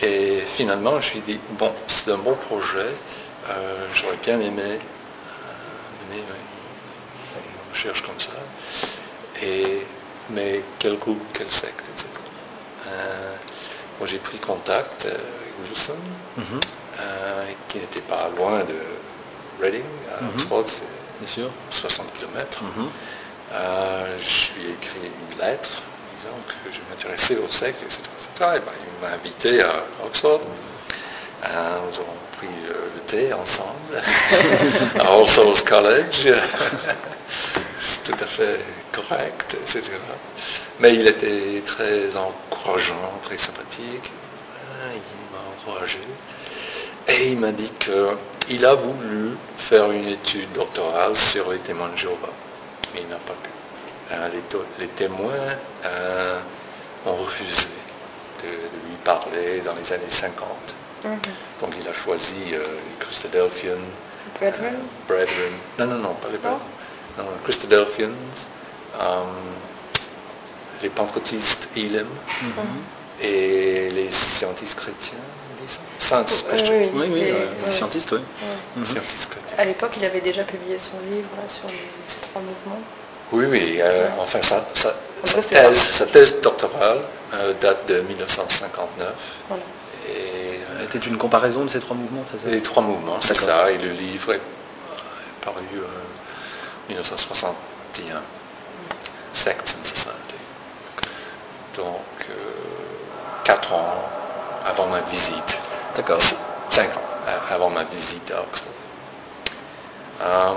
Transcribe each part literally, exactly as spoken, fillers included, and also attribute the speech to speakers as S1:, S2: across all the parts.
S1: Et finalement, je me suis dit, bon, c'est un bon projet, euh, j'aurais bien aimé euh, mener une recherche comme ça, et, mais quel groupe, quel secte, et cetera. Euh, moi, j'ai pris contact avec Wilson, mm-hmm. euh, qui n'était pas loin de Reading, à mm-hmm. Oxford, c'est bien sûr soixante kilomètres. Mm-hmm. Euh, je lui ai écrit une lettre disant que je m'intéressais au secte, et cetera et cetera. Et ben, il m'a invité à Oxford. Euh, nous avons pris euh, le thé ensemble à All Souls College. C'est tout à fait correct, et cetera. Mais il était très encourageant, très sympathique. Il m'a encouragé. Et il m'a dit qu'il a voulu faire une étude doctorale sur les témoins de Jéhovah. Mais il n'a pas pu. Euh, les, to- les témoins euh, ont refusé de, de lui parler dans les années cinquante. Mm-hmm. Donc il a choisi euh, les Christadelphians.
S2: Brethren
S1: euh, Brethren. Non, non, non, pas les Brethren. Non, les Christadelphians. Um, les pentecôtistes Elim. Mm-hmm. Et les scientistes chrétiens, disons. Saints,
S2: oui, oui,
S1: oui, oui,
S2: les,
S1: euh,
S2: oui.
S1: scientistes, oui.
S2: oui.
S1: Mm-hmm. Scientistes chrétiens.
S2: À l'époque, il avait déjà publié son livre là, sur les, ces trois mouvements.
S1: Oui, oui. Euh, ouais. Enfin, sa, sa, sa, thèse, sa thèse doctorale euh, date de mille neuf cent cinquante-neuf. Voilà. Et euh,
S3: était une comparaison de ces trois mouvements, c'est ça?
S1: Les trois mouvements, c'est ça. Et le livre est, est paru en euh, mille neuf cent soixante et un. Mm. Sects and Society. Donc, euh, quatre ans avant ma visite.
S3: D'accord.
S1: Cinq ans avant ma visite à Oxford. Um,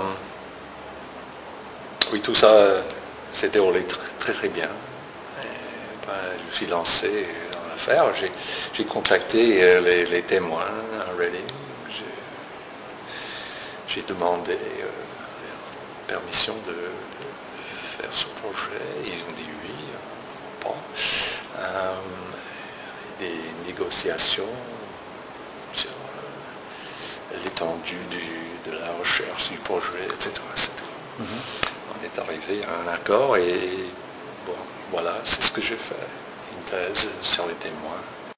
S1: oui, tout ça s'est déroulé très, très très bien. Et, ben, je me suis lancé dans l'affaire. J'ai, j'ai contacté euh, les, les témoins à Reading. J'ai, j'ai demandé euh, permission de, de faire ce projet. Ils ont dit oui. Bon. Um, des négociations sur euh, l'étendue du, de la recherche du projet, et cetera et cetera. Mm-hmm. On est arrivé à un accord et bon, voilà, c'est ce que j'ai fait. Une thèse sur les témoins.